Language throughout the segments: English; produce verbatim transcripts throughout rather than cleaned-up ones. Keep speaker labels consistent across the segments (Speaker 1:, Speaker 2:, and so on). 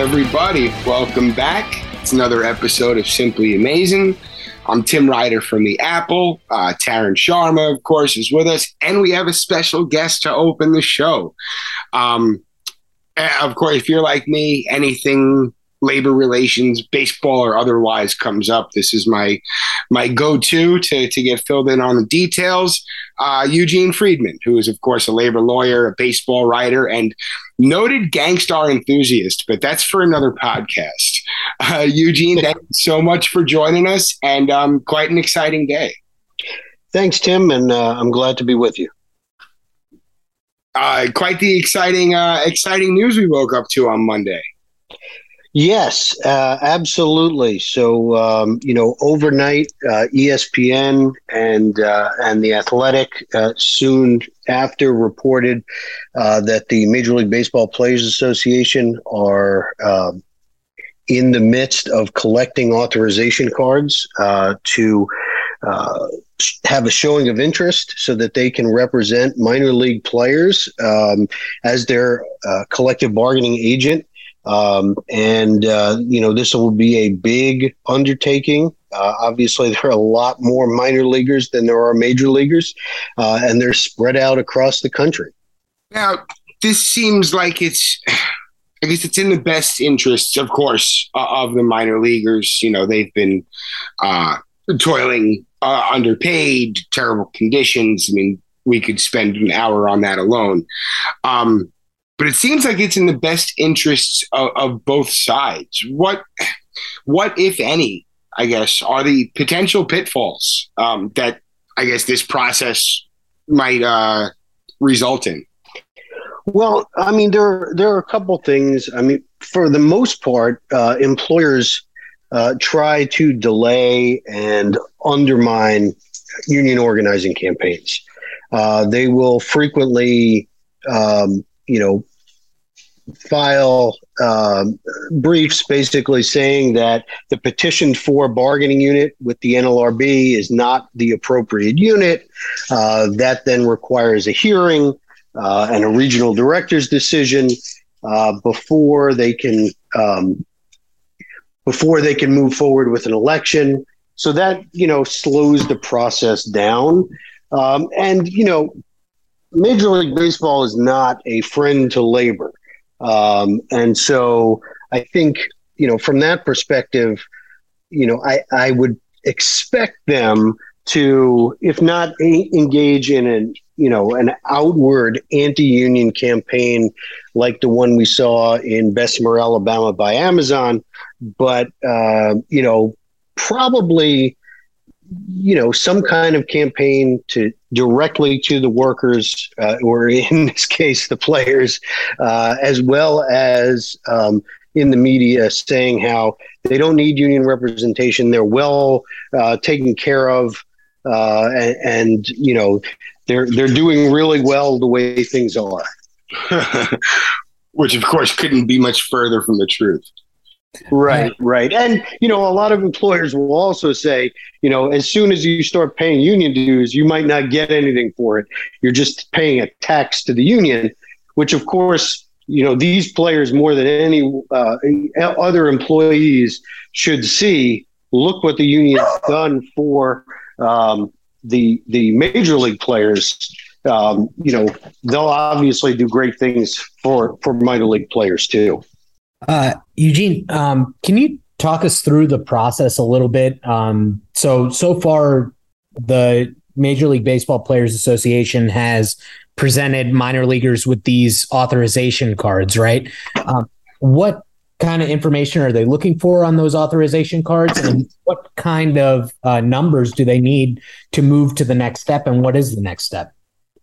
Speaker 1: everybody. Welcome back. It's another episode of Simply Amazing. I'm Tim Ryder from The Apple. Uh, Taryn Sharma, of course, is with us. And we have a special guest to open the show. Um, of course, if you're like me, anything labor relations, baseball or otherwise comes up, this is my my go-to to, to get filled in on the details. Uh, Eugene Friedman, who is, of course, a labor lawyer, a baseball writer, and noted gangstar enthusiast, but that's for another podcast. Uh, Eugene, thank you so much for joining us, and um, quite an exciting day.
Speaker 2: Thanks, Tim, and uh, I'm glad to be with you.
Speaker 1: Uh, quite the exciting, uh, exciting news we woke up to on Monday.
Speaker 2: Yes, uh, absolutely. So, um, you know, overnight, uh, E S P N and uh, and The Athletic uh, soon after reported uh, that the Major League Baseball Players Association are uh, in the midst of collecting authorization cards uh, to uh, have a showing of interest so that they can represent minor league players um, as their uh, collective bargaining agent. Um, and, uh, you know, this will be a big undertaking. Uh, obviously, there are a lot more minor leaguers than there are major leaguers, uh, and they're spread out across the country.
Speaker 1: Now, this seems like it's, I guess it's in the best interests, of course, uh, of the minor leaguers. You know, they've been uh, toiling uh, underpaid, terrible conditions. I mean, we could spend an hour on that alone. Um But it seems like it's in the best interests of, of both sides. What, what, if any, I guess, are the potential pitfalls um, that I guess this process might uh, result in?
Speaker 2: Well, I mean, there there are a couple things. I mean, for the most part, uh, employers uh, try to delay and undermine union organizing campaigns. Uh, they will frequently, um, you know, file um, briefs basically saying that the petitioned for bargaining unit with the N L R B is not the appropriate unit. Uh, that then requires a hearing uh, and a regional director's decision uh, before they can um, before they can move forward with an election. So that, you know, slows the process down. Um, and, you know, Major League Baseball is not a friend to labor. Um, and so I think, you know, from that perspective, you know, I, I would expect them to, if not a, engage in an, you know, an outward anti-union campaign like the one we saw in Bessemer, Alabama by Amazon, but, uh, you know, probably, you know, some kind of campaign to directly to the workers, uh, or in this case, the players, uh, as well as um, in the media saying how they don't need union representation. They're well uh, taken care of. Uh, and, and, you know, they're, they're doing really well the way things are.
Speaker 1: Which, of course, couldn't be much further from the truth.
Speaker 2: Right, right. And, you know, a lot of employers will also say, you know, as soon as you start paying union dues, you might not get anything for it. You're just paying a tax to the union, which, of course, you know, these players more than any uh, other employees should see. Look what the union's done for um, the the major league players. Um, you know, they'll obviously do great things for, for minor league players, too.
Speaker 3: Uh, Eugene, um, can you talk us through the process a little bit? Um, so, so far, the Major League Baseball Players Association has presented minor leaguers with these authorization cards, right? Um, what kind of information are they looking for on those authorization cards? And what kind of uh, numbers do they need to move to the next step? And what is the next step?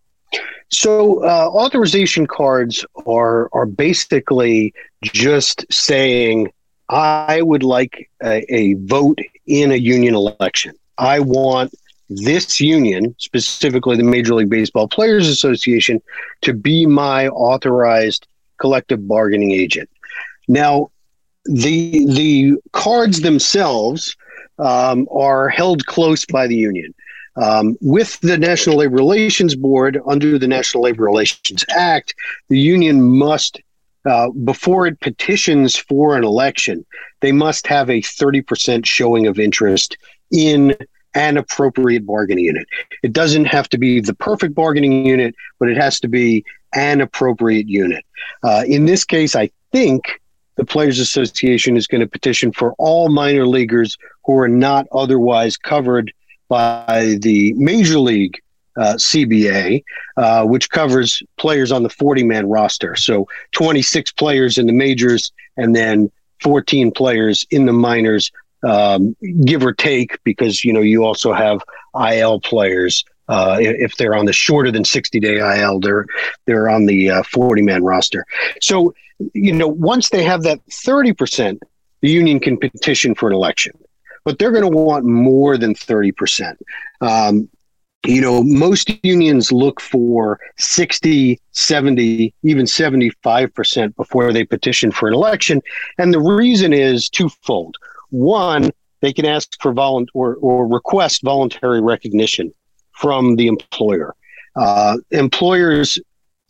Speaker 2: So uh, authorization cards are are basically just saying, I would like a, a vote in a union election. I want this union, specifically the Major League Baseball Players Association, to be my authorized collective bargaining agent. Now, the the cards themselves um, are held close by the union. Um, with the National Labor Relations Board, under the National Labor Relations Act, the union must uh, before it petitions for an election, they must have a thirty percent showing of interest in an appropriate bargaining unit. It doesn't have to be the perfect bargaining unit, but it has to be an appropriate unit. Uh, in this case, I think the Players Association is going to petition for all minor leaguers who are not otherwise covered by the Major League uh, C B A, uh, which covers players on the forty-man roster. So twenty-six players in the majors and then fourteen players in the minors, um, give or take, because, you know, you also have I L players. Uh, if they're on the shorter than sixty day I L, they're, they're on the uh, forty-man roster. So, you know, once they have that thirty percent, the union can petition for an election. But they're going to want more than thirty percent. Um, you know, most unions look for sixty, seventy, even seventy-five percent before they petition for an election. And the reason is twofold. One, they can ask for volunt or, or request voluntary recognition from the employer. Uh, employers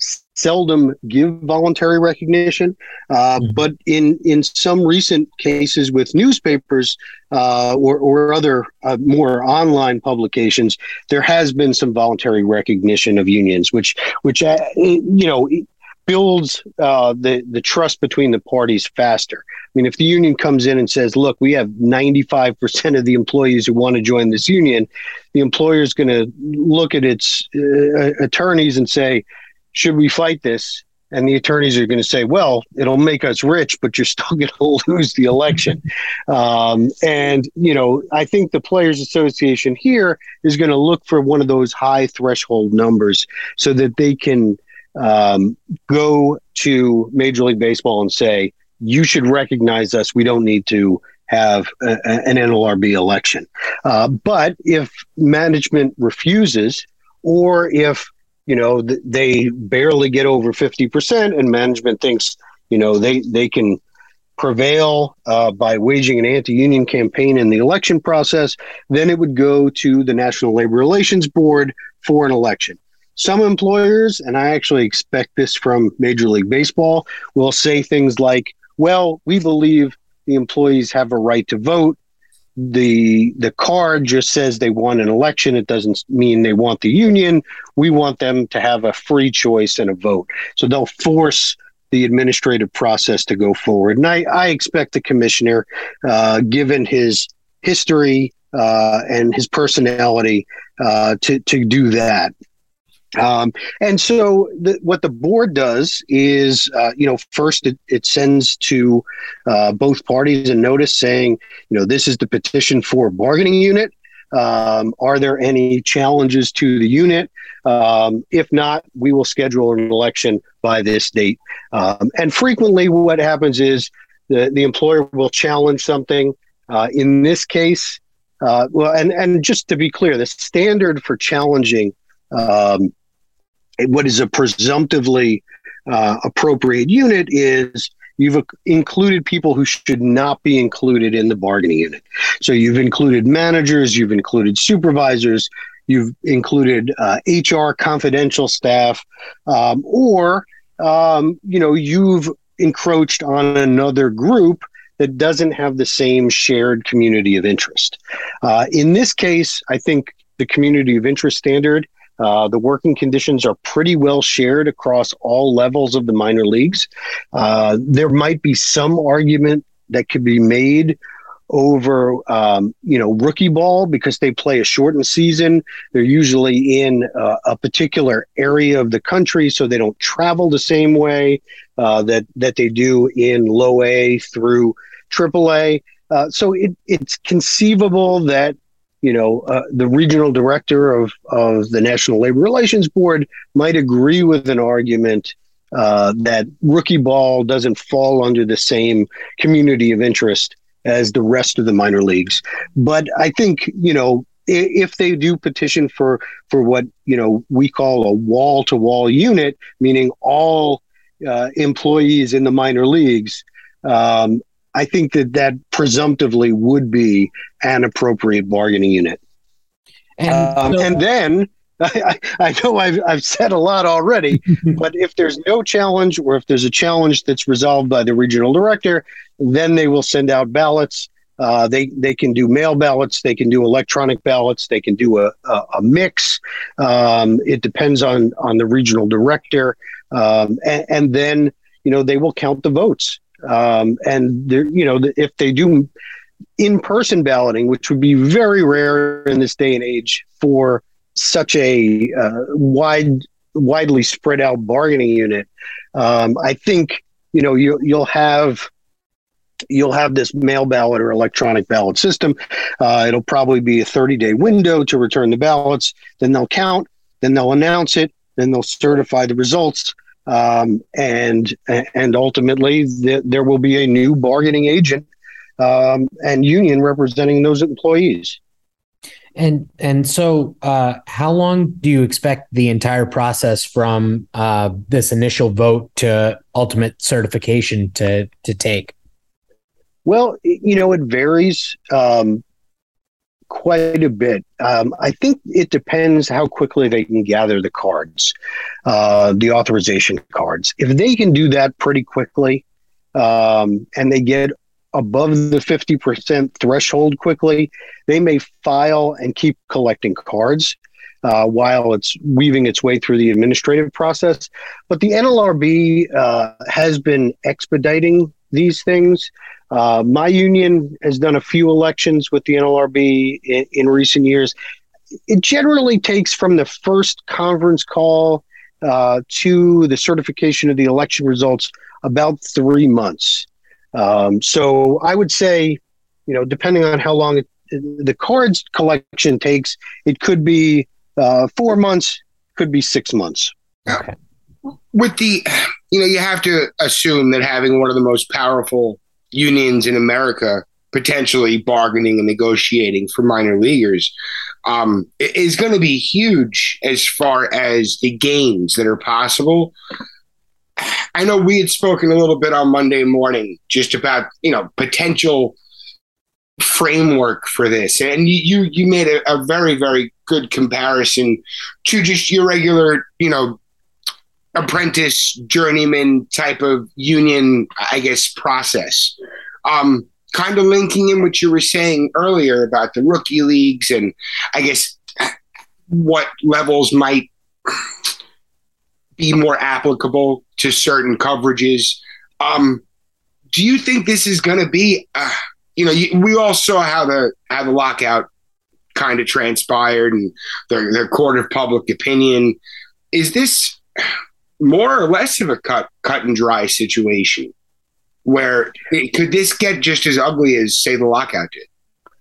Speaker 2: seldom give voluntary recognition, uh, but in, in some recent cases with newspapers uh, or, or other uh, more online publications, there has been some voluntary recognition of unions, which which uh, you know builds uh, the the trust between the parties faster. I mean, if the union comes in and says, "Look, we have ninety-five percent of the employees who want to join this union," the employer is going to look at its uh, attorneys and say, should we fight this? And the attorneys are going to say, well, it'll make us rich, but you're still going to lose the election. Um, and, you know, I think the Players Association here is going to look for one of those high threshold numbers so that they can um, go to Major League Baseball and say, you should recognize us. We don't need to have a, an N L R B election. Uh, but if management refuses, or if you know, they barely get over fifty percent and management thinks, you know, they, they can prevail uh, by waging an anti-union campaign in the election process, then it would go to the National Labor Relations Board for an election. Some employers, and I actually expect this from Major League Baseball, will say things like, well, we believe the employees have a right to vote. The the card just says they want an election. It doesn't mean they want the union. We want them to have a free choice and a vote. So they'll force the administrative process to go forward. And I, I expect the commissioner, uh, given his history uh, and his personality, uh, to, to do that. Um, and so the, what the board does is, uh, you know, first it, it sends to uh, both parties a notice saying, you know, this is the petition for bargaining unit. Um, are there any challenges to the unit? Um, if not, we will schedule an election by this date. Um, and frequently what happens is the, the employer will challenge something. Uh, in this case, uh, well, and, and just to be clear, the standard for challenging um, what is a presumptively uh, appropriate unit is you've included people who should not be included in the bargaining unit. So you've included managers, you've included supervisors, you've included uh, H R confidential staff, um, or, um, you know, you've encroached on another group that doesn't have the same shared community of interest. Uh, in this case, I think the community of interest standard, Uh, the working conditions are pretty well shared across all levels of the minor leagues. Uh, there might be some argument that could be made over, um, you know, rookie ball because they play a shortened season. They're usually in uh, a particular area of the country, so they don't travel the same way uh, that that they do in low A through triple A. Uh, so it, it's conceivable that you know, uh, the regional director of, of the National Labor Relations Board might agree with an argument uh, that rookie ball doesn't fall under the same community of interest as the rest of the minor leagues. But I think, you know, if they do petition for, for what, you know, we call a wall-to-wall unit, meaning all uh, employees in the minor leagues, um, I think that that presumptively would be an appropriate bargaining unit. And, um, so- and then I, I know I've, I've said a lot already, but if there's no challenge, or if there's a challenge that's resolved by the regional director, then they will send out ballots. Uh, they they can do mail ballots, they can do electronic ballots, they can do a, a, a mix. Um, it depends on on the regional director, um, and, and then you know they will count the votes. Um, and you know if they do in-person balloting, which would be very rare in this day and age for such a uh, wide, widely spread out bargaining unit, um, I think you know you you'll have. You'll have this mail ballot or electronic ballot system. Uh, it'll probably be a thirty-day window to return the ballots. Then they'll count. Then they'll announce it. Then they'll certify the results. Um, and and ultimately, th- there will be a new bargaining agent um, and union representing those employees.
Speaker 3: And and so, uh, how long do you expect the entire process from uh, this initial vote to ultimate certification to to take?
Speaker 2: Well, you know, it varies um, quite a bit. Um, I think it depends how quickly they can gather the cards, uh, the authorization cards. If they can do that pretty quickly um, and they get above the fifty percent threshold quickly, they may file and keep collecting cards uh, while it's weaving its way through the administrative process. But the N L R B uh, has been expediting these things. Uh, my union has done a few elections with the N L R B in, in recent years. It generally takes from the first conference call uh, to the certification of the election results about three months. Um, so I would say, you know, depending on how long it, the cards collection takes, it could be uh, four months, could be six months.
Speaker 1: Okay. With the, you know, you have to assume that having one of the most powerful unions in America potentially bargaining and negotiating for minor leaguers um, is going to be huge as far as the gains that are possible. I know we had spoken a little bit on Monday morning just about, you know, potential framework for this. And you you made a, a very, very good comparison to just your regular, you know, apprentice, journeyman type of union, I guess, process. Um, kind of linking in what you were saying earlier about the rookie leagues and I guess what levels might be more applicable to certain coverages. Um, do you think this is going to be, uh, you know, you, we all saw how the how the lockout kind of transpired and the, the court of public opinion. Is this more or less of a cut cut and dry situation where it, could this get just as ugly as, say, the lockout did?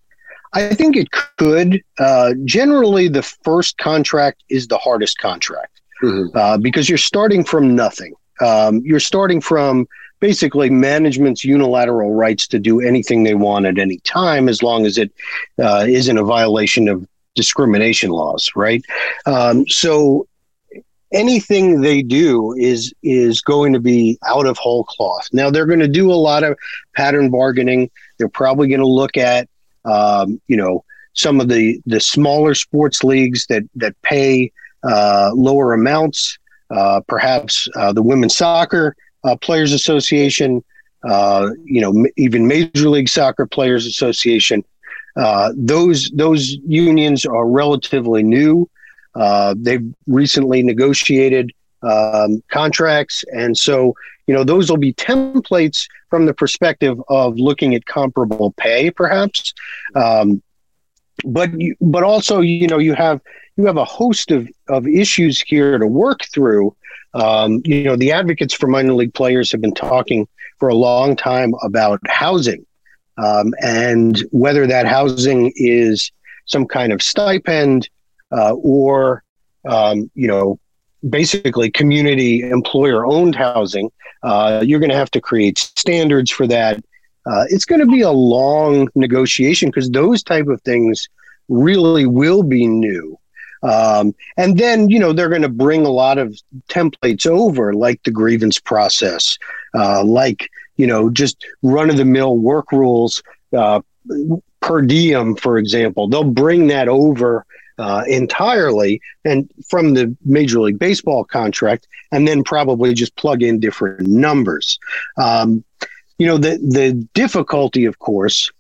Speaker 2: I think it could. Uh, generally, the first contract is the hardest contract mm-hmm. uh, because you're starting from nothing. Um, you're starting from basically management's unilateral rights to do anything they want at any time, as long as it uh, isn't a violation of discrimination laws, right? Um, so anything they do is is going to be out of whole cloth. Now, they're going to do a lot of pattern bargaining. They're probably going to look at, um, you know, some of the, the smaller sports leagues that, that pay uh, lower amounts, uh, perhaps uh, the Women's Soccer uh, Players Association, uh, you know, m- even Major League Soccer Players Association. Uh, those those unions are relatively new. Uh, they've recently negotiated um, contracts. And so, you know, those will be templates from the perspective of looking at comparable pay, perhaps. Um, but but also, you know, you have you have a host of, of issues here to work through. Um, you know, the advocates for minor league players have been talking for a long time about housing um, and whether that housing is some kind of stipend, Uh, or, um, you know, basically community employer-owned housing. Uh, you're going to have to create standards for that. Uh, it's going to be a long negotiation because those type of things really will be new. Um, and then, you know, they're going to bring a lot of templates over, like the grievance process, uh, like, you know, just run-of-the-mill work rules, uh, per diem, for example. They'll bring that over uh, entirely and from the Major League Baseball contract, and then probably just plug in different numbers. Um, you know, the the difficulty, of course,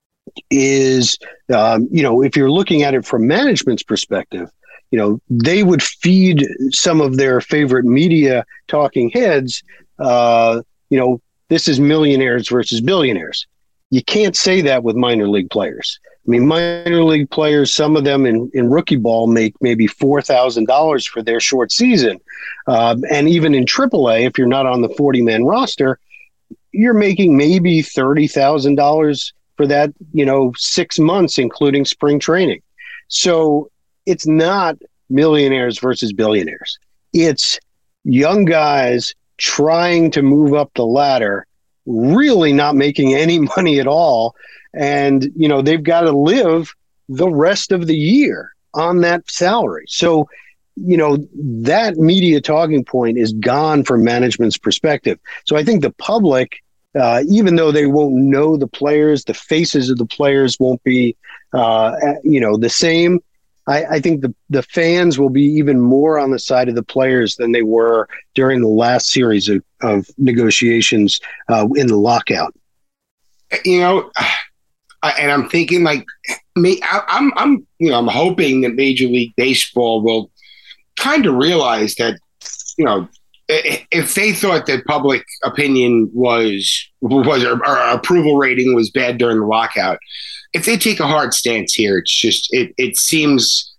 Speaker 2: is um, you know, if you're looking at it from management's perspective, you know, they would feed some of their favorite media talking heads, uh, you know, this is millionaires versus billionaires. You can't say that with minor league players. I mean, minor league players, some of them in, in rookie ball make maybe four thousand dollars for their short season. Um, and even in triple A, if you're not on the forty-man roster, you're making maybe thirty thousand dollars for that, you know, six months, including spring training. So it's not millionaires versus billionaires. It's young guys trying to move up the ladder, really not making any money at all. And, you know, they've got to live the rest of the year on that salary. So, you know, that media talking point is gone from management's perspective. So I think the public, uh, even though they won't know the players, the faces of the players won't be, uh, you know, the same. I, I think the, the fans will be even more on the side of the players than they were during the last series of, of negotiations uh, in the lockout.
Speaker 1: You know, and I'm thinking like, me, I, I'm, I'm, you know, I'm hoping that Major League Baseball will kind of realize that, you know, if they thought that public opinion was was or, or approval rating was bad during the lockout, if they take a hard stance here, it's just it it seems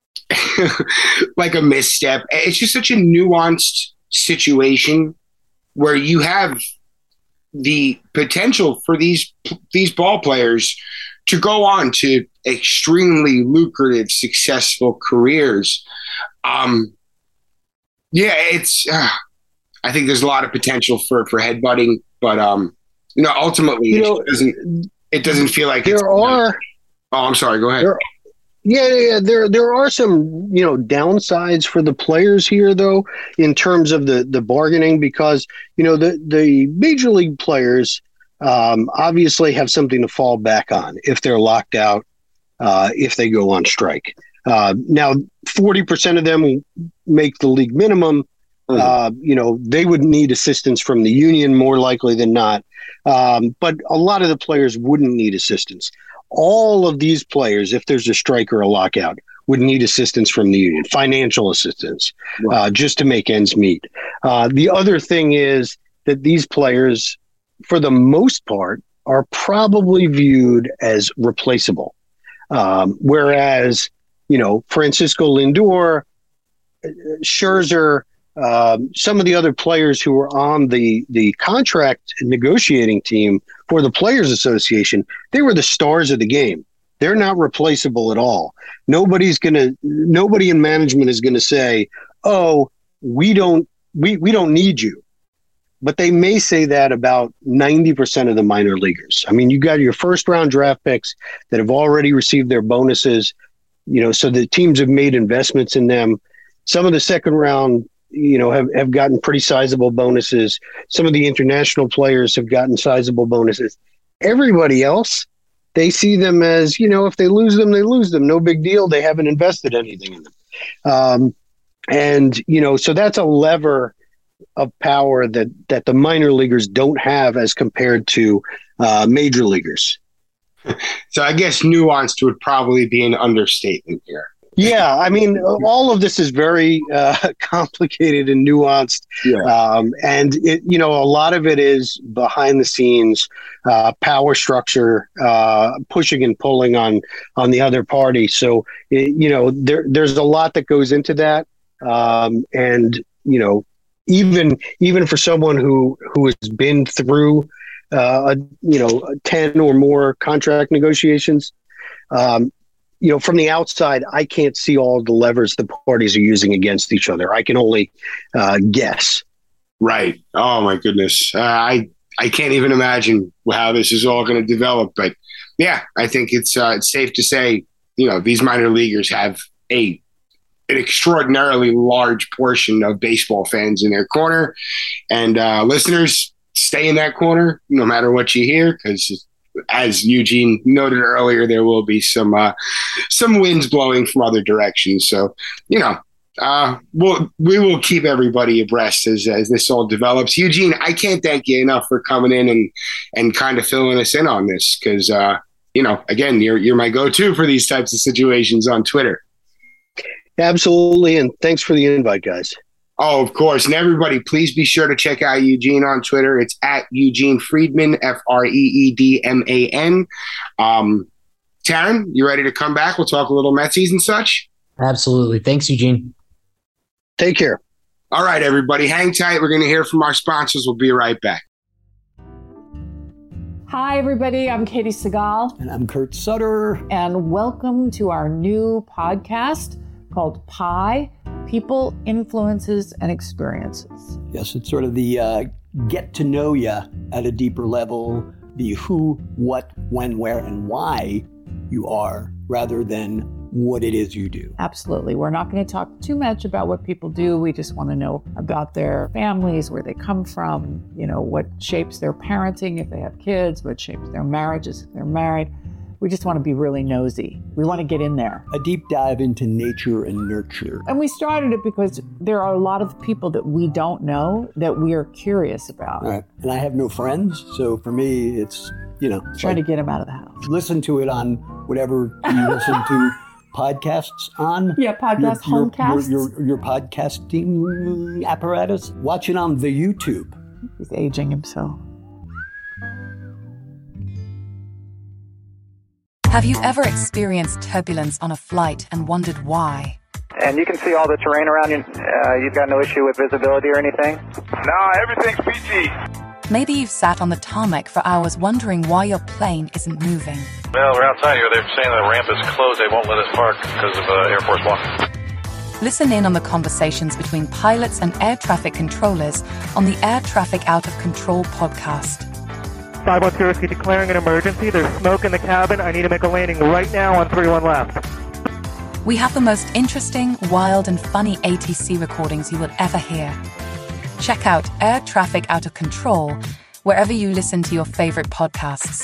Speaker 1: like a misstep. It's just such a nuanced situation where you have the potential for these these ball players to go on to extremely lucrative, successful careers. Um, yeah, it's. Uh, I think there's a lot of potential for for headbutting, but um, you know, ultimately, you know, it doesn't. It doesn't feel like
Speaker 2: there
Speaker 1: it's,
Speaker 2: are.
Speaker 1: Oh, I'm sorry. Go ahead.
Speaker 2: There, yeah, yeah, there there are some, you know, downsides for the players here, though, in terms of the the bargaining, because, you know, the the major league players um, obviously have something to fall back on if they're locked out, uh, if they go on strike. Uh, now, forty percent of them make the league minimum. Mm-hmm. Uh, you know, they would need assistance from the union more likely than not. Um, but a lot of the players wouldn't need assistance. All of these players, if there's a strike or a lockout, would need assistance from the union, financial assistance, right. uh, just to make ends meet. Uh, the other thing is that these players, for the most part, are probably viewed as replaceable. Um, whereas, you know, Francisco Lindor, Scherzer, Um, some of the other players who were on the, the contract negotiating team for the Players Association, they were the stars of the game. They're not replaceable at all. Nobody's going to, nobody in management is going to say, oh, we don't, we, we don't need you. But they may say that about ninety percent of the minor leaguers. I mean, you got your first round draft picks that have already received their bonuses, you know, so the teams have made investments in them. Some of the second round, you know, have, have gotten pretty sizable bonuses. Some of the international players have gotten sizable bonuses. Everybody else, they see them as, you know, if they lose them, they lose them. No big deal. They haven't invested anything in them. Um, and, you know, so that's a lever of power that, that the minor leaguers don't have as compared to uh, major leaguers.
Speaker 1: So I guess nuanced would probably be an understatement here.
Speaker 2: Yeah, I mean, all of this is very uh, complicated and nuanced, yeah. um, and it, you know, a lot of it is behind the scenes uh, power structure, uh, pushing and pulling on on the other party. So, it, you know, there there's a lot that goes into that, um, and you know, even even for someone who who has been through, uh, a, you know, ten or more contract negotiations. Um, You know, from the outside, I can't see all the levers the parties are using against each other. I can only uh, guess.
Speaker 1: Right. Oh, my goodness. Uh, I I can't even imagine how this is all going to develop. But, yeah, I think it's uh, it's safe to say, you know, these minor leaguers have a an extraordinarily large portion of baseball fans in their corner. And uh, listeners, stay in that corner no matter what you hear, because as Eugene noted earlier, there will be some uh, some winds blowing from other directions. So, you know, uh, we'll, we will keep everybody abreast as, as this all develops. Eugene, I can't thank you enough for coming in and, and kind of filling us in on this because, uh, you know, again, you're, you're my go-to for these types of situations on Twitter.
Speaker 2: Absolutely. And thanks for the invite, guys.
Speaker 1: Oh, of course. And everybody, please be sure to check out Eugene on Twitter. It's at Eugene Freedman, F R E E D M A N. Um, Taryn, you ready to come back? We'll talk a little Metsies and such.
Speaker 3: Absolutely. Thanks, Eugene.
Speaker 2: Take care.
Speaker 1: All right, everybody. Hang tight. We're going to hear from our sponsors. We'll be right back.
Speaker 4: Hi, everybody. I'm Katie Segal.
Speaker 5: And I'm Kurt Sutter.
Speaker 4: And welcome to our new podcast called Pi, People, Influences, and Experiences.
Speaker 5: Yes, it's sort of the uh, get to know you at a deeper level, the who, what, when, where, and why you are, rather than what it is you do.
Speaker 4: Absolutely. We're not going to talk too much about what people do. We just want to know about their families, where they come from, you know, what shapes their parenting if they have kids, what shapes their marriages if they're married. We just want to be really nosy. We want to get in there.
Speaker 5: A deep dive into nature and nurture.
Speaker 4: And we started it because there are a lot of people that we don't know that we are curious about.
Speaker 5: Right. And I have no friends, so for me, it's, you know.
Speaker 4: Trying like, to get them out of the house.
Speaker 5: Listen to it on whatever you listen to podcasts on.
Speaker 4: Yeah, podcast,
Speaker 5: your,
Speaker 4: homecasts.
Speaker 5: Your, your, your podcasting apparatus. Watch it on the YouTube.
Speaker 4: He's aging himself.
Speaker 6: Have you ever experienced turbulence on a flight and wondered why?
Speaker 7: And you can see all the terrain around you. Uh, you've got no issue with visibility or anything?
Speaker 8: No, everything's peachy.
Speaker 6: Maybe you've sat on the tarmac for hours wondering why your plane isn't moving.
Speaker 8: Well, we're outside here. They're saying the ramp is closed. They won't let us park because of uh, Air Force One.
Speaker 6: Listen in on the conversations between pilots and air traffic controllers on the Air Traffic Out of Control podcast.
Speaker 7: five one zero, declaring an emergency. There's smoke in the cabin. I need to make a landing right now on three one left.
Speaker 6: We have the most interesting, wild, and funny A T C recordings you will ever hear. Check out Air Traffic Out of Control wherever you listen to your favorite podcasts.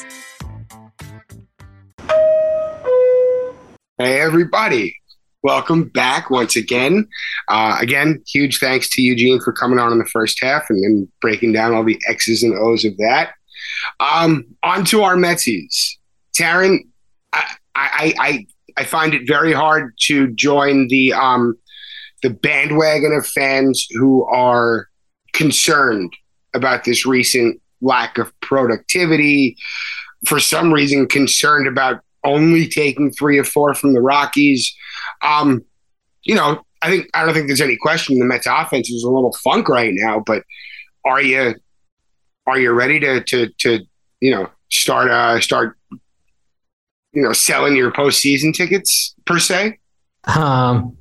Speaker 1: Hey, everybody. Welcome back once again. Uh, again, huge thanks to Eugene for coming on in the first half and then breaking down all the X's and O's of that. Um, on to our Metsies. Taryn, I, I, I, I find it very hard to join the um, the bandwagon of fans who are concerned about this recent lack of productivity. For some reason, concerned about only taking three or four from the Rockies. Um, you know, I think I don't think there's any question the Mets offense is a little funk right now. But are you are you ready to to to you know start uh, start you know selling your postseason tickets per se?
Speaker 3: Um,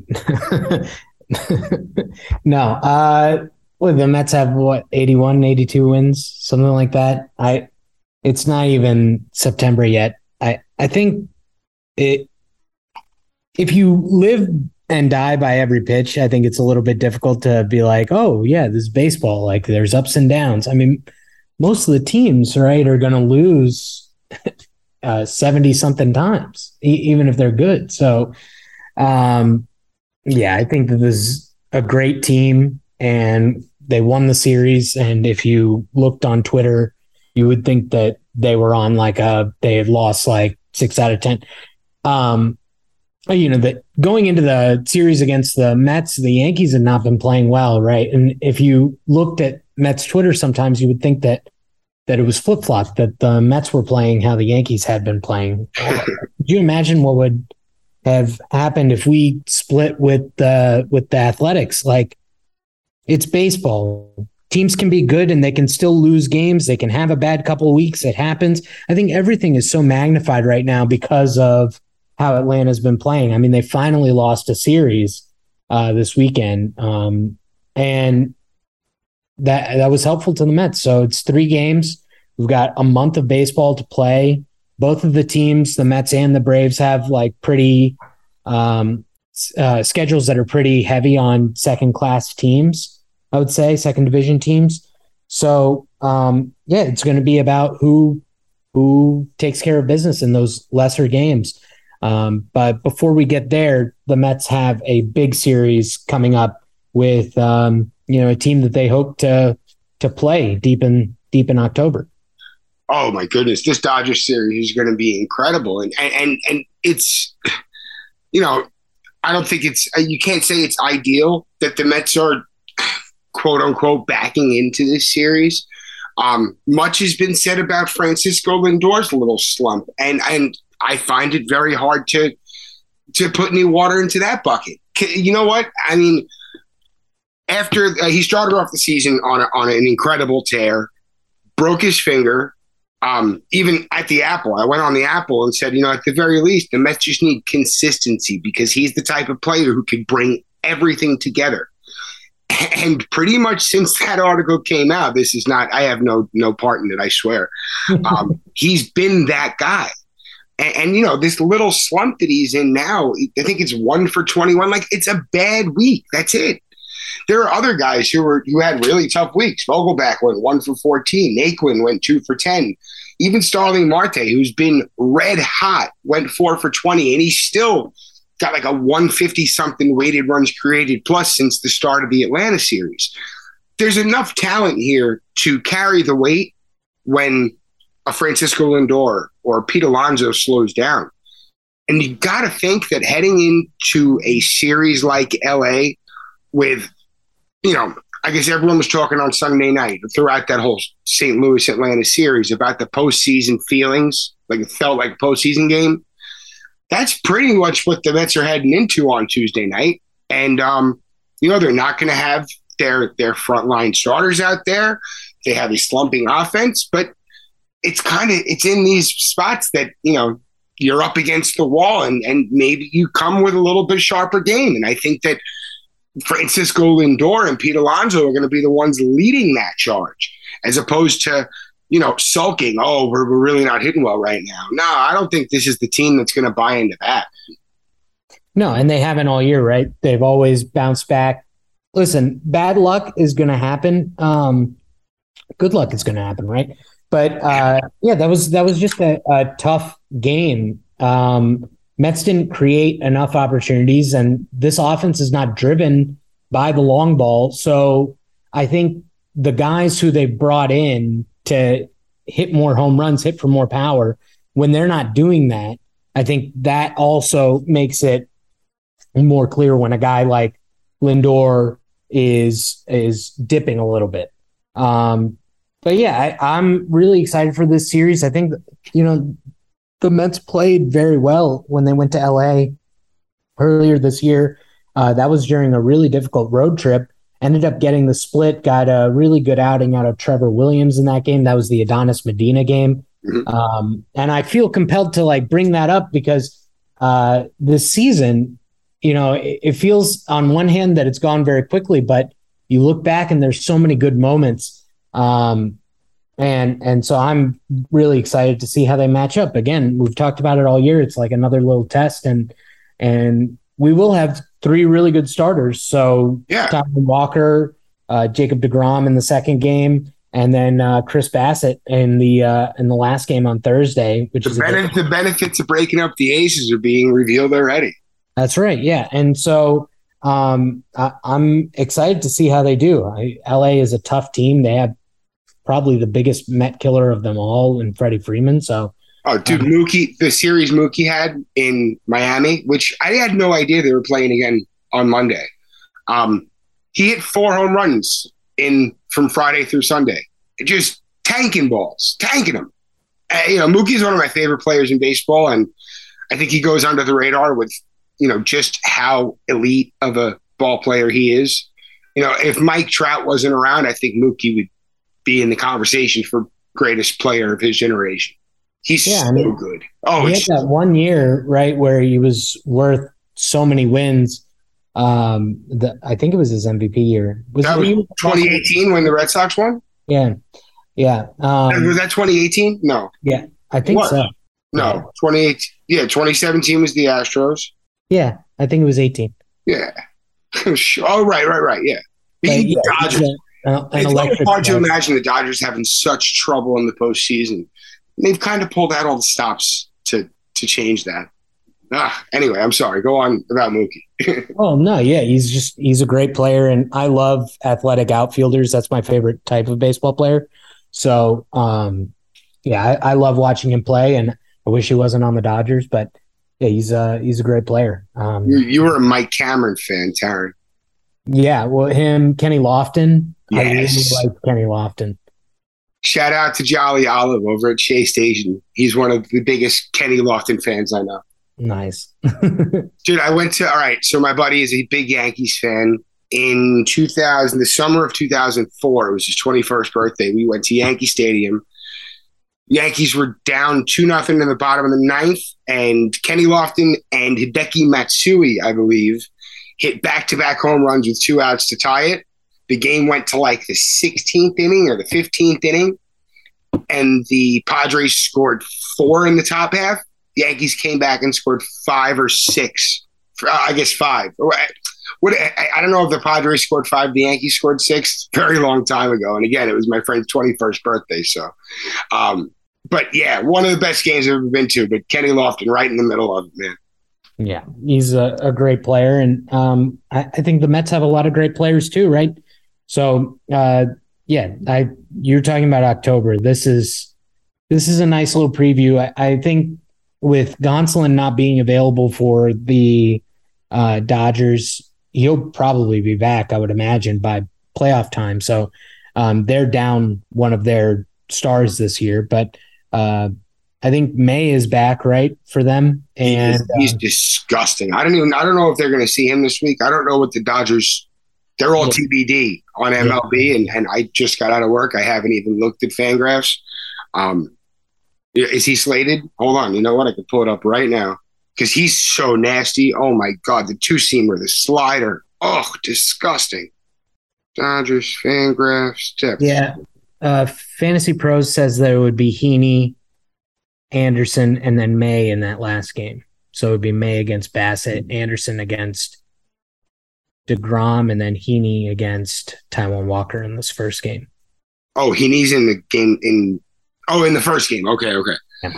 Speaker 3: no. Uh, well, the Mets have what eighty-one, eighty-two wins, something like that. I. It's not even September yet. I I think it. If you live and die by every pitch, I think it's a little bit difficult to be like, oh, yeah, this is baseball. Like, there's ups and downs. I mean, most of the teams, right, are going to lose uh, seventy-something times, e- even if they're good. So, um, yeah, I think that this is a great team, and they won the series. And if you looked on Twitter, you would think that they were on like a, they had lost like six out of ten. Um, you know, that going into the series against the Mets, the Yankees had not been playing well, right? And if you looked at Mets Twitter, sometimes you would think that that it was flip flop, that the Mets were playing how the Yankees had been playing. Could you imagine what would have happened if we split with the with the Athletics? Like, it's baseball. Teams can be good and they can still lose games. They can have a bad couple of weeks. It happens. I think everything is so magnified right now because of how Atlanta's been playing. I mean, they finally lost a series uh, this weekend, um, and that that was helpful to the Mets. So it's three games. We've got a month of baseball to play. Both of the teams, the Mets and the Braves, have like pretty um, uh, schedules that are pretty heavy on second-class teams, I would say, second division teams. So, um, yeah, it's going to be about who who takes care of business in those lesser games. Um, but before we get there, the Mets have a big series coming up with um, you know a team that they hope to to play deep in deep in October.
Speaker 1: Oh my goodness, this Dodgers series is going to be incredible, and and and, and it's you know I don't think it's you can't say it's ideal that the Mets are quote unquote backing into this series. Um, much has been said about Francisco Lindor's little slump, and and I find it very hard to to put any water into that bucket. You know what? I mean, after uh, he started off the season on a, on an incredible tear, broke his finger. Um, even at the Apple, I went on the Apple and said, you know, at the very least, the Mets just need consistency because he's the type of player who can bring everything together. And pretty much since that article came out, this is not, I have no no part in it, I swear. Um, he's been that guy. And, and, you know, this little slump that he's in now, I think it's one for twenty-one. Like, it's a bad week. That's it. There are other guys who were who had really tough weeks. Vogelback went one for fourteen. Naquin went two for ten. Even Starling Marte, who's been red hot, went four for twenty, and he's still got like a one fifty something weighted runs created plus since the start of the Atlanta series. There's enough talent here to carry the weight when a Francisco Lindor or Pete Alonso slows down. And you got to think that heading into a series like L A with, you know, I guess everyone was talking on Sunday night throughout that whole Saint Louis Atlanta series about the postseason feelings, like it felt like a postseason game. That's pretty much what the Mets are heading into on Tuesday night. And, um, you know, they're not going to have their their frontline starters out there. They have a slumping offense, but it's kind of it's in these spots that, you know, you're up against the wall and, and maybe you come with a little bit sharper game. And I think that Francisco Lindor and Pete Alonso are going to be the ones leading that charge as opposed to, you know, sulking, oh, we're, we're really not hitting well right now. No, I don't think this is the team that's going to buy into that.
Speaker 3: No, and they haven't all year, right? They've always bounced back. Listen, bad luck is going to happen. Um, good luck is going to happen, right? But uh, yeah, that was that was just a, a tough game. Um, Mets didn't create enough opportunities, and this offense is not driven by the long ball. So I think the guys who they brought in to hit more home runs, hit for more power, when they're not doing that, I think that also makes it more clear when a guy like Lindor is is dipping a little bit. Um, but yeah, I, I'm really excited for this series. I think, you know, the Mets played very well when they went to L A earlier this year. Uh, that was during a really difficult road trip. Ended up getting the split, got a really good outing out of Trevor Williams in that game. That was the Adonis Medina game. Mm-hmm. Um, and I feel compelled to like bring that up because uh, this season, you know, it, it feels on one hand that it's gone very quickly, but you look back and there's so many good moments. Um, and, and so I'm really excited to see how they match up. Again, we've talked about it all year. It's like another little test, and, and we will have three really good starters. So yeah, Taijuan Walker, uh, Jacob deGrom in the second game, and then uh, Chris Bassett in the uh, in the last game on Thursday. Which
Speaker 1: the
Speaker 3: is
Speaker 1: benefit, the benefits of breaking up the aces are being revealed already.
Speaker 3: That's right. Yeah, and so um, I, I'm excited to see how they do. I, L A is a tough team. They have probably the biggest Met killer of them all in Freddie Freeman. So.
Speaker 1: Oh, dude, Mookie, the series Mookie had in Miami, which I had no idea they were playing again on Monday. Um, he hit four home runs in from Friday through Sunday. Just tanking balls, tanking them. Uh, you know, Mookie's one of my favorite players in baseball, and I think he goes under the radar with, you know, just how elite of a ball player he is. You know, if Mike Trout wasn't around, I think Mookie would be in the conversation for greatest player of his generation. He's yeah, so I mean, good. Oh,
Speaker 3: he had that one year, right, where he was worth so many wins. Um, the, I think it was his M V P year.
Speaker 1: Was that was twenty eighteen when the Red Sox won?
Speaker 3: Yeah, yeah. Um,
Speaker 1: was that twenty eighteen? No.
Speaker 3: Yeah, I think
Speaker 1: what?
Speaker 3: so.
Speaker 1: No,
Speaker 3: yeah.
Speaker 1: twenty eighteen. Yeah, twenty seventeen was the Astros.
Speaker 3: Yeah, I think it was eighteen.
Speaker 1: Yeah. Oh, right, right, right. Yeah. Beating
Speaker 3: yeah,
Speaker 1: the Dodgers.
Speaker 3: Uh,
Speaker 1: it's hard to imagine the Dodgers having such trouble in the postseason. they've kind of pulled out all the stops to to change that. Ah, anyway, I'm sorry. Go on about Mookie.
Speaker 3: Oh no, yeah, he's just he's a great player, and I love athletic outfielders. That's my favorite type of baseball player. So, um, yeah, I, I love watching him play, and I wish he wasn't on the Dodgers, but yeah, he's a he's a great player. Um,
Speaker 1: you, you were a Mike Cameron fan, Taryn.
Speaker 3: Yeah, well, him, Kenny Lofton.
Speaker 1: Yes.
Speaker 3: I really like Kenny Lofton.
Speaker 1: Shout out to Jolly Olive over at Shea Station. He's one of the biggest Kenny Lofton fans I know.
Speaker 3: Nice.
Speaker 1: Dude, I went to, all right, so my buddy is a big Yankees fan. In two thousand, the summer of two thousand four, it was his twenty-first birthday. We went to Yankee Stadium. Yankees were down two nothing in the bottom of the ninth, and Kenny Lofton and Hideki Matsui, I believe, hit back-to-back home runs with two outs to tie it. The game went to like the sixteenth inning or the fifteenth inning, and the Padres scored four in the top half. The Yankees came back and scored five or six. I guess five. What I, I don't know if the Padres scored five, the Yankees scored six. Very long time ago. And again, it was my friend's twenty-first birthday. So, um, but yeah, one of the best games I've ever been to. But Kenny Lofton, right in the middle of it, man.
Speaker 3: Yeah, he's a, a great player, and um, I, I think the Mets have a lot of great players too, right? So, uh, yeah, I you're talking about October. This is this is a nice little preview. I, I think. With Gonsolin not being available for the uh, Dodgers, he'll probably be back, I would imagine, by playoff time. So um, they're down one of their stars this year. But uh, I think May is back, right, for them. And
Speaker 1: he's, he's
Speaker 3: uh,
Speaker 1: disgusting. I don't even. I don't know if they're going to see him this week. I don't know what the Dodgers. They're all yeah. T B D on M L B, yeah. and and I just got out of work. I haven't even looked at Fangraphs. Um, Is he slated? Hold on. You know what? I can pull it up right now because he's so nasty. Oh, my God. The two-seamer, the slider. Oh, disgusting. Dodgers, Fangraphs, tips.
Speaker 3: Yeah. Uh, Fantasy Pros says that it would be Heaney, Anderson, and then May in that last game. So it would be May against Bassett, Anderson against DeGrom, and then Heaney against Taijuan Walker in this first game.
Speaker 1: Oh, Heaney's in the game in – Oh, in the first game. Okay, okay.
Speaker 3: Yeah.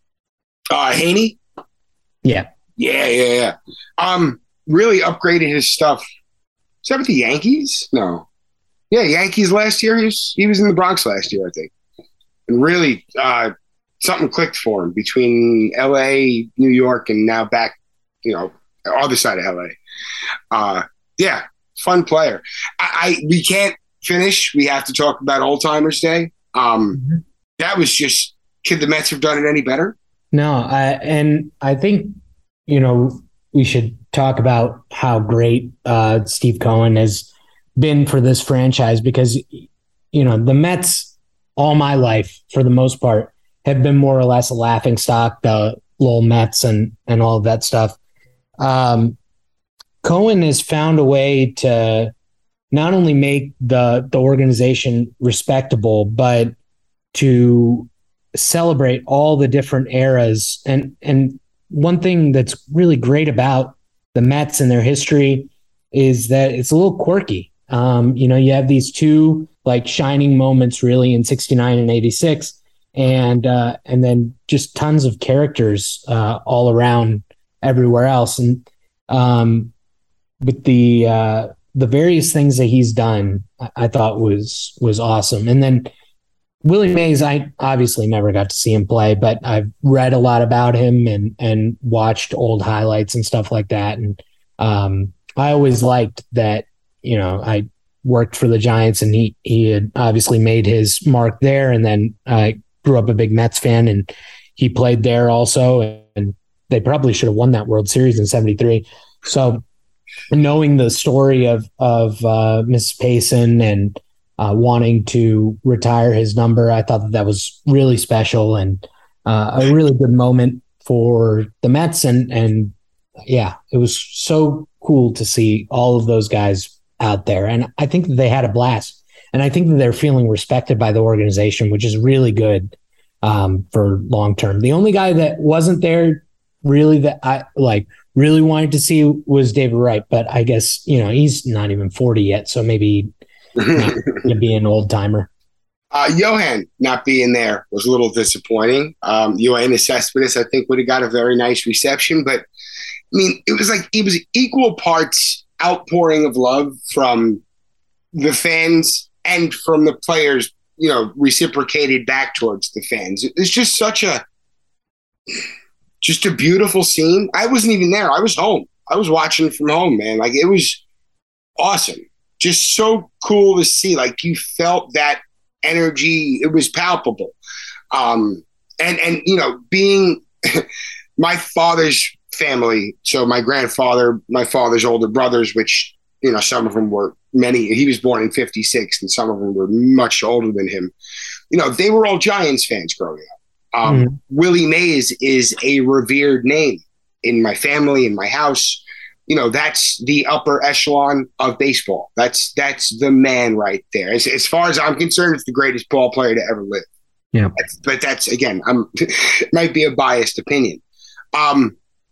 Speaker 1: Uh, Haney?
Speaker 3: Yeah.
Speaker 1: Yeah, yeah, yeah. Um, really upgraded his stuff. Is that with the Yankees? No. Yeah, Yankees last year. He was, he was in the Bronx last year, I think. And really, uh, something clicked for him between L A, New York, and now back, you know, other side of L A. Uh, yeah, fun player. I, I we can't finish. We have to talk about Old Timers Day. Um, mm-hmm. That was just, could the Mets have done it any better?
Speaker 3: No, I, and I think, you know, we should talk about how great uh, Steve Cohen has been for this franchise because, you know, the Mets all my life, for the most part, have been more or less a laughingstock, the Lowell Mets and, and all of that stuff. Um, Cohen has found a way to not only make the, the organization respectable, but to celebrate all the different eras. And and one thing that's really great about the Mets and their history is that it's a little quirky. Um, you know, you have these two like shining moments really in sixty-nine and eighty-six, and uh, and then just tons of characters uh, all around everywhere else. And um, with the uh, the various things that he's done, I, I thought was was awesome. And then Willie Mays, I obviously never got to see him play, but I've read a lot about him and and watched old highlights and stuff like that. And um, I always liked that, you know, I worked for the Giants and he he had obviously made his mark there. And then I grew up a big Mets fan and he played there also. And they probably should have won that World Series in seventy-three. So knowing the story of, of uh, Missus Payson and Uh, wanting to retire his number, I thought that that was really special and uh, a really good moment for the Mets. And, and yeah, it was so cool to see all of those guys out there. And I think that they had a blast. And I think that they're feeling respected by the organization, which is really good um, for long term. The only guy that wasn't there really that I like really wanted to see was David Wright. But I guess, you know, he's not even forty yet. So maybe to be an old timer.
Speaker 1: Uh, Johan not being there was a little disappointing. Um, Yoenis Cespedes, I think, would have got a very nice reception. But, I mean, it was like it was equal parts outpouring of love from the fans and from the players, you know, reciprocated back towards the fans. It's just such a just a beautiful scene. I wasn't even there. I was home. I was watching from home, man. Like, it was awesome. Just so cool to see. Like, you felt that energy. It was palpable. Um, and, and, you know, being my father's family, so my grandfather, my father's older brothers, which, you know, some of them were many, he was born in fifty-six and some of them were much older than him. You know, they were all Giants fans growing up. Um, mm-hmm. Willie Mays is a revered name in my family, in my house. You know, that's the upper echelon of baseball. That's that's the man right there. As, as far as I'm concerned, it's the greatest ball player to ever live.
Speaker 3: Yeah,
Speaker 1: that's, but that's again, I'm might be a biased opinion. Um,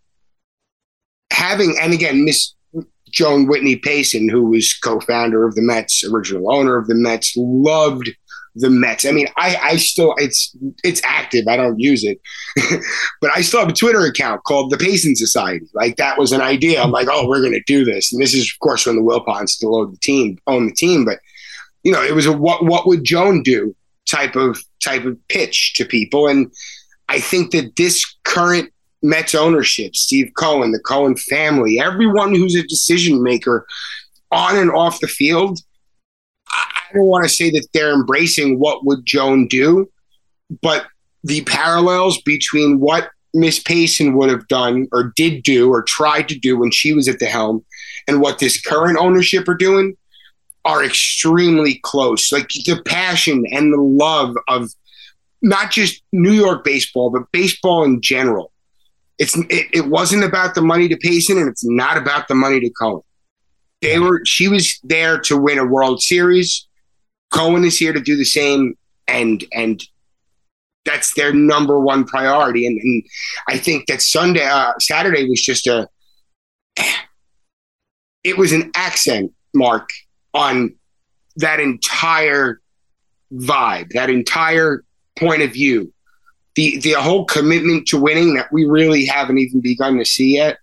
Speaker 1: having and again, Miss Joan Whitney Payson, who was co-founder of the Mets, original owner of the Mets, loved the Mets. I mean, I, I still, it's it's active. I don't use it. But I still have a Twitter account called the Payson Society. Like, that was an idea. I'm like, oh, we're going to do this. And this is, of course, when the Wilpons still owned the team, owned the team. But, you know, it was a what what would Joan do type of type of pitch to people. And I think that this current Mets ownership, Steve Cohen, the Cohen family, everyone who's a decision maker on and off the field, I don't want to say that they're embracing what would Joan do, but the parallels between what Miss Payson would have done or did do or tried to do when she was at the helm and what this current ownership are doing are extremely close. Like, the passion and the love of not just New York baseball, but baseball in general. It's it, it wasn't about the money to Payson, and it's not about the money to Cohen. They were she was there to win a World Series. Cohen is here to do the same, and and that's their number one priority. And, and I think that Sunday, uh, Saturday was just a it was an accent mark on that entire vibe, that entire point of view. The the whole commitment to winning that we really haven't even begun to see yet.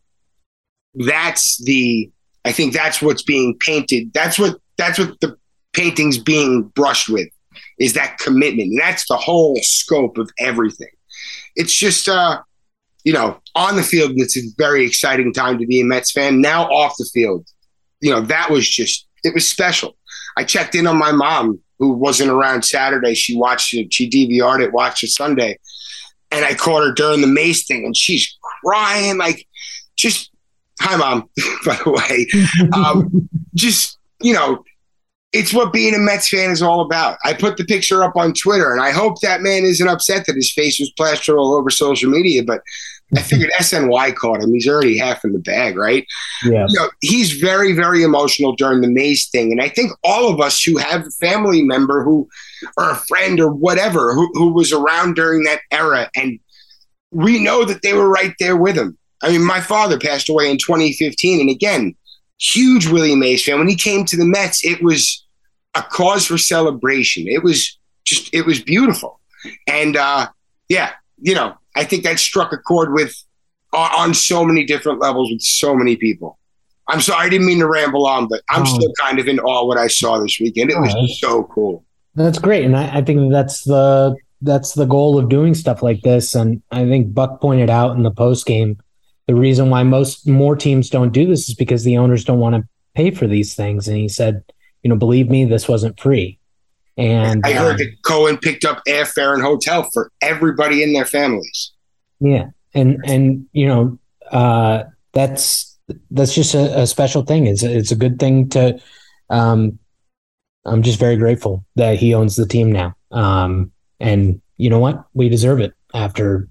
Speaker 1: That's the I think that's what's being painted. That's what that's what the painting's being brushed with, is that commitment. And that's the whole scope of everything. It's just uh, you know, on the field, it's a very exciting time to be a Mets fan. Now off the field, you know, that was just it was special. I checked in on my mom, who wasn't around Saturday. She watched it, she D V R'd it, watched it Sunday. And I caught her during the Mace thing, and she's crying, like, just, hi, Mom, by the way. Um, just, you know, it's what being a Mets fan is all about. I put the picture up on Twitter, and I hope that man isn't upset that his face was plastered all over social media, but I figured S N Y caught him. He's already half in the bag, right?
Speaker 3: Yeah.
Speaker 1: You know, he's very, very emotional during the Mace thing. And I think all of us who have a family member who, or a friend or whatever, who, who was around during that era, and we know that they were right there with him. I mean, my father passed away in twenty fifteen. And again, huge Willie Mays fan. When he came to the Mets, it was a cause for celebration. It was just, it was beautiful. And uh, yeah, you know, I think that struck a chord with uh, on so many different levels with so many people. I'm sorry, I didn't mean to ramble on, but I'm oh. still kind of in awe what I saw this weekend. It was oh, so cool.
Speaker 3: That's great. And I, I think that's the that's the goal of doing stuff like this. And I think Buck pointed out in the post game, the reason why most more teams don't do this is because the owners don't want to pay for these things. And he said, you know, believe me, this wasn't free. And
Speaker 1: I heard
Speaker 3: um,
Speaker 1: that Cohen picked up airfare and hotel for everybody in their families.
Speaker 3: Yeah. And, and, you know, uh, that's, that's just a, a special thing. It's a, it's a good thing to, um, I'm just very grateful that he owns the team now. Um, and you know what? We deserve it after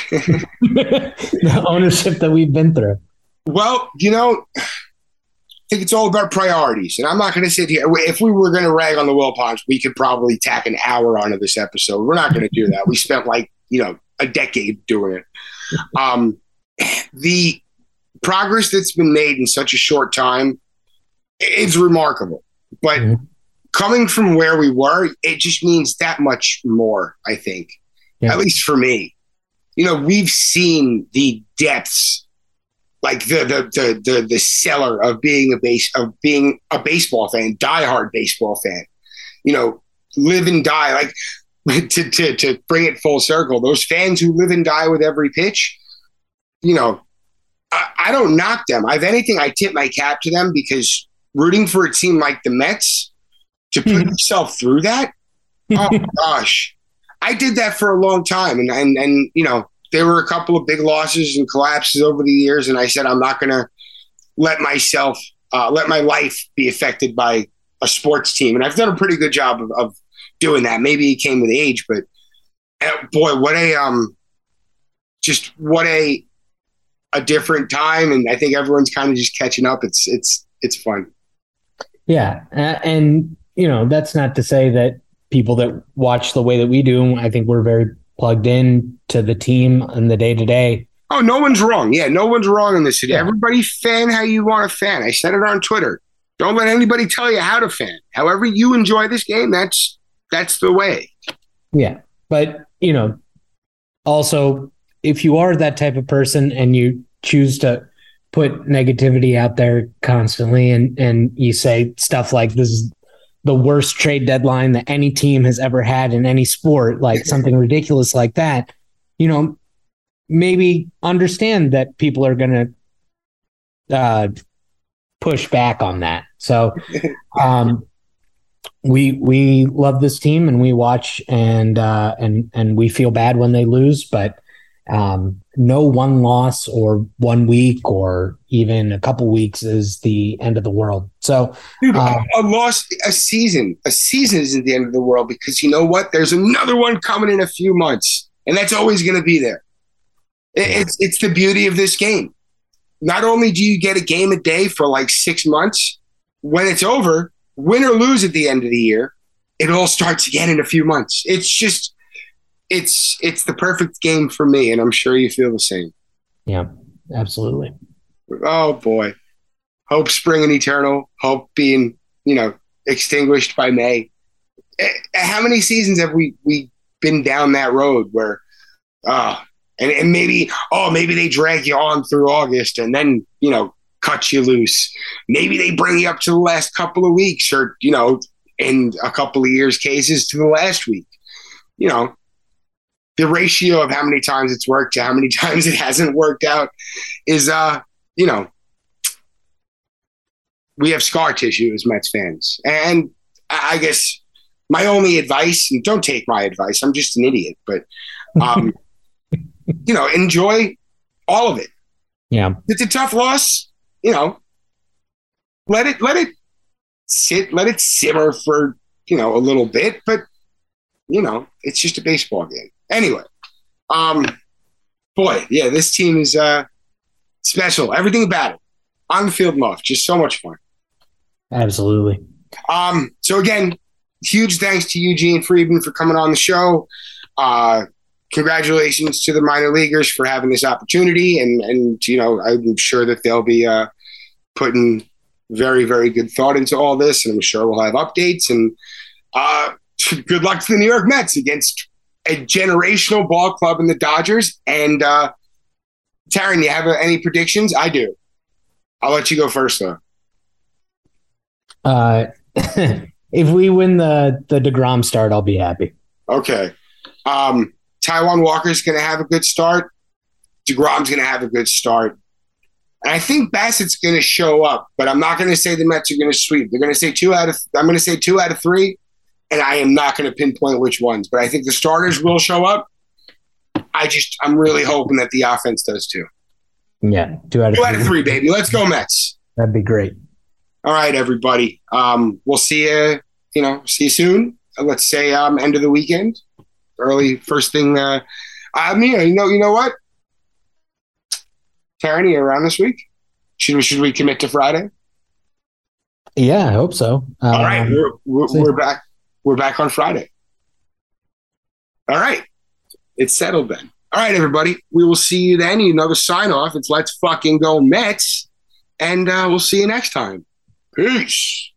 Speaker 3: the ownership that we've been through.
Speaker 1: Well, you know, I think it's all about priorities. And I'm not going to sit here. If we were going to rag on the Wilpons, we could probably tack an hour onto this episode. We're not going to do that. We spent like, you know, a decade doing it. Um, the progress that's been made in such a short time is remarkable. But mm-hmm. coming from where we were, it just means that much more, I think, yeah. At least for me. You know, we've seen the depths, like the the the the, the cellar of being a base of being a baseball fan, diehard baseball fan. You know, live and die. Like to to to bring it full circle, those fans who live and die with every pitch. You know, I, I don't knock them. If anything, I tip my cap to them because rooting for a team like the Mets, to put yourself through that, oh gosh. I did that for a long time. And, and, and, you know, there were a couple of big losses and collapses over the years. And I said, I'm not going to let myself, uh, let my life be affected by a sports team. And I've done a pretty good job of, of doing that. Maybe it came with age, but uh, boy, what a, um, just what a, a different time. And I think everyone's kind of just catching up. It's, it's, it's fun.
Speaker 3: Yeah. Uh, and, you know, that's not to say that people that watch the way that we do, I think we're very plugged in to the team and the day to day.
Speaker 1: Oh, no one's wrong. Yeah, no one's wrong in this city. Yeah. Everybody fan how you want to fan. I said it on Twitter. Don't let anybody tell you how to fan. However you enjoy this game, that's that's the way.
Speaker 3: Yeah. But, you know, also, if you are that type of person and you choose to put negativity out there constantly and, and you say stuff like this is the worst trade deadline that any team has ever had in any sport, like something ridiculous like that, you know, maybe understand that people are going to uh, push back on that. So um, we we love this team and we watch and uh, and and we feel bad when they lose, but um, no one loss or one week or even a couple weeks is the end of the world. So
Speaker 1: Dude, uh, a, a loss, a season, a season isn't the end of the world because you know what? There's another one coming in a few months and that's always going to be there. It, yeah. It's, it's the beauty of this game. Not only do you get a game a day for like six months, when it's over, win or lose at the end of the year, it all starts again in a few months. It's just, It's it's the perfect game for me, and I'm sure you feel the same.
Speaker 3: Yeah, absolutely.
Speaker 1: Oh, boy. Hope spring and eternal. Hope being, you know, extinguished by May. How many seasons have we, we been down that road where, uh, and, and maybe, oh, maybe they drag you on through August and then, you know, cut you loose. Maybe they bring you up to the last couple of weeks or, you know, in a couple of years' cases to the last week. You know, the ratio of how many times it's worked to how many times it hasn't worked out is, uh, you know, we have scar tissue as Mets fans. And I guess my only advice, and don't take my advice, I'm just an idiot, but, um, you know, enjoy all of it.
Speaker 3: Yeah.
Speaker 1: It's a tough loss, you know, let it, let it sit, let it simmer for, you know, a little bit, but, you know, it's just a baseball game. Anyway, um, boy, yeah, this team is uh, special. Everything about it. On the field and off. Just so much fun.
Speaker 3: Absolutely.
Speaker 1: Um, so, again, huge thanks to Eugene Friedman for coming on the show. Uh, congratulations to the minor leaguers for having this opportunity. And, and you know, I'm sure that they'll be uh, putting very, very good thought into all this. And I'm sure we'll have updates. And uh, good luck to the New York Mets against a generational ball club in the Dodgers. And uh, Taryn, you have uh, any predictions? I do. I'll let you go first, though.
Speaker 3: Uh, if we win the the DeGrom start, I'll be happy.
Speaker 1: Okay. Um, Taijuan Walker's going to have a good start. DeGrom's going to have a good start. And I think Bassett's going to show up, but I'm not going to say the Mets are going to sweep. They're going to say two out of. I'm going to say two out of three. And I am not going to pinpoint which ones, but I think the starters will show up. I just, I'm really hoping that the offense does too.
Speaker 3: Yeah, two out of
Speaker 1: two
Speaker 3: three.
Speaker 1: out of three, baby. Let's go Mets.
Speaker 3: That'd be great.
Speaker 1: All right, everybody. Um, we'll see you. You know, see you soon. Uh, let's say um, end of the weekend, early first thing. Uh, I mean, you know, you know what? Taryn, you around this week? Should we should we commit to Friday?
Speaker 3: Yeah, I hope so. Um,
Speaker 1: All right, we're we're, we're back. We're back on Friday. All right. It's settled then. All right, everybody. We will see you then. You know the sign off. It's Let's Fucking Go Mets. And uh, we'll see you next time. Peace.